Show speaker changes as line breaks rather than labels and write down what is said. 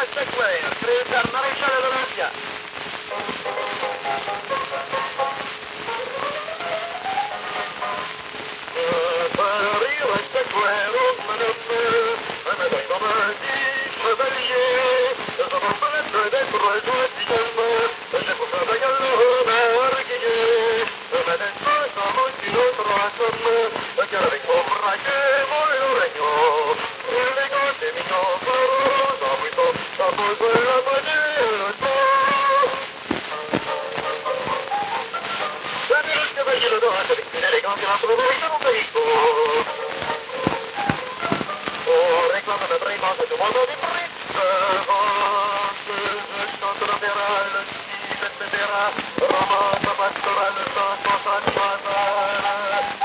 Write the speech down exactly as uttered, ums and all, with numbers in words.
Secquaire, Cresar, Maresciallo Donatia. Paris, Secquaire, Madame, Madame Comandi, Chevalier, je m'en connaître d'être joie finalement, j'ai pour faire bagarre, marquillé, Madame, sans mon kilo, trois sommes, car avec mon braquet, mon l'oreignon, les gosses et mignons, sans buisson, sans pose la monnaie, le temps. Jamais le cavalier le doit avec une élégance et l'entrevue de mon pays. Oh, réclame de vraiment ce monde des prix. Je chante l'opéral, et cetera. Romance pastorale, sans sans sans